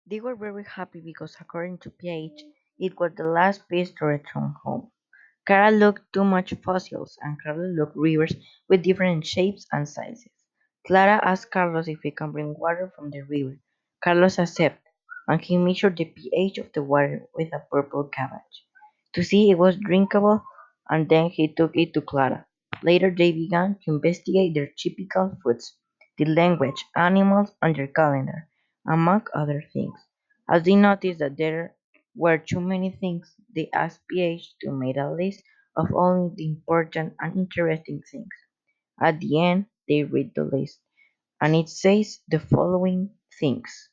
They were very happy because, according to PH, it was the last piece to return home. Kara looked too much fossils, and Carlos looked rivers with different shapes and sizes. Clara asked Carlos if he can bring water from the river. Carlos accepted, and he measured the pH of the water with a purple cabbage to see it was drinkable, and then he took it to Clara. Later they began to investigate their typical foods, the language, animals, and their calendar, among other things. As they noticed that there were too many things, they asked PH to make a list of only the important and interesting things. At the end, they read the list, and it says the following things.